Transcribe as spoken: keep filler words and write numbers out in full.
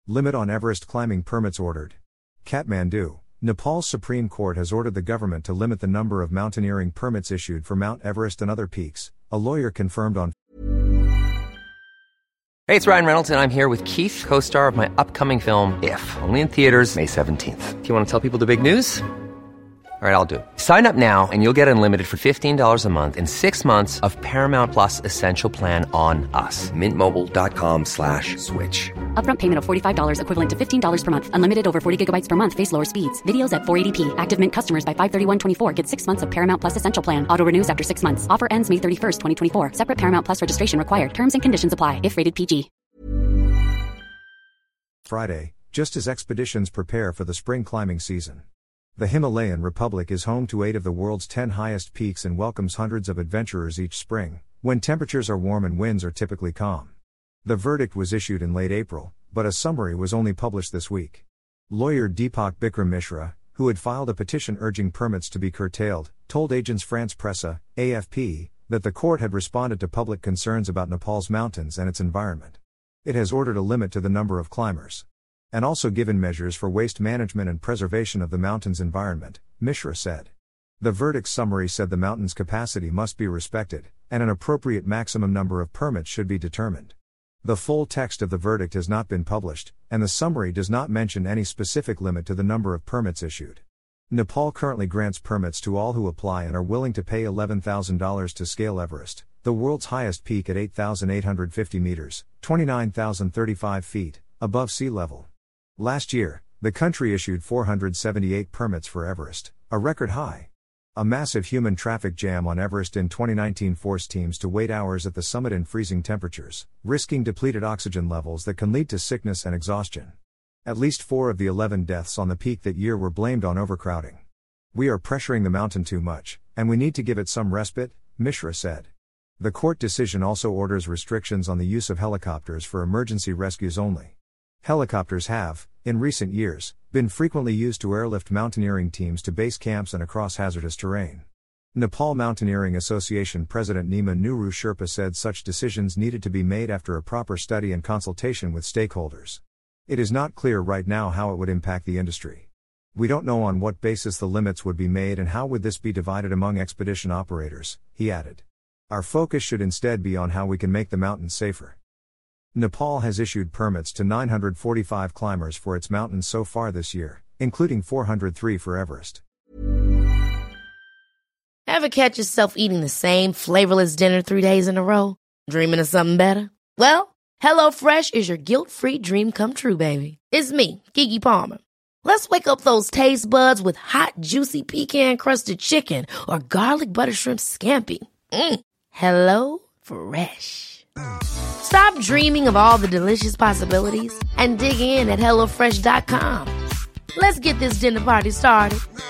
Limit on Everest climbing permits ordered. Kathmandu, Nepal's Supreme Court has ordered the government to limit the number of mountaineering permits issued for Mount Everest and other peaks, a lawyer confirmed on. Hey, it's Ryan Reynolds, and I'm here with Keith, co-star of my upcoming film, If, only in theaters May seventeenth. Do you want to tell people the big news? All right, I'll do it. Sign up now and you'll get unlimited for fifteen dollars a month and six months of Paramount Plus Essential Plan on us. Mint Mobile dot com slash switch. Upfront payment of forty-five dollars equivalent to fifteen dollars per month. Unlimited over forty gigabytes per month. Face lower speeds. Videos at four eighty p. Active Mint customers by five thirty-one twenty-four get six months of Paramount Plus Essential Plan. Auto renews after six months. Offer ends May thirty-first, twenty twenty-four. Separate Paramount Plus registration required. Terms and conditions apply if rated P G. Friday, just as expeditions prepare for the spring climbing season. The Himalayan Republic is home to eight of the world's ten highest peaks and welcomes hundreds of adventurers each spring, when temperatures are warm and winds are typically calm. The verdict was issued in late April, but a summary was only published this week. Lawyer Deepak Bikram Mishra, who had filed a petition urging permits to be curtailed, told Agence France-Presse, A F P, that the court had responded to public concerns about Nepal's mountains and its environment. It has ordered a limit to the number of climbers, and also given measures for waste management and preservation of the mountain's environment, Mishra said. The verdict's summary said the mountain's capacity must be respected, and an appropriate maximum number of permits should be determined. The full text of the verdict has not been published, and the summary does not mention any specific limit to the number of permits issued. Nepal currently grants permits to all who apply and are willing to pay eleven thousand dollars to scale Everest, the world's highest peak at eight thousand eight hundred fifty meters, twenty-nine thousand thirty-five feet, above sea level. Last year, the country issued four hundred seventy-eight permits for Everest, a record high. A massive human traffic jam on Everest in twenty nineteen forced teams to wait hours at the summit in freezing temperatures, risking depleted oxygen levels that can lead to sickness and exhaustion. At least four of the eleven deaths on the peak that year were blamed on overcrowding. We are pressuring the mountain too much, and we need to give it some respite, Mishra said. The court decision also orders restrictions on the use of helicopters for emergency rescues only. Helicopters have, in recent years, been frequently used to airlift mountaineering teams to base camps and across hazardous terrain. Nepal Mountaineering Association President Nima Nuru Sherpa said such decisions needed to be made after a proper study and consultation with stakeholders. It is not clear right now how it would impact the industry. We don't know on what basis the limits would be made and how would this be divided among expedition operators, he added. Our focus should instead be on how we can make the mountains safer. Nepal has issued permits to nine hundred forty-five climbers for its mountains so far this year, including four hundred three for Everest. Ever catch yourself eating the same flavorless dinner three days in a row? Dreaming of something better? Well, HelloFresh is your guilt-free dream come true, baby. It's me, Keke Palmer. Let's wake up those taste buds with hot, juicy pecan-crusted chicken or garlic butter shrimp scampi. Mm. Hello Fresh. Stop dreaming of all the delicious possibilities and dig in at hello fresh dot com. Let's get this dinner party started.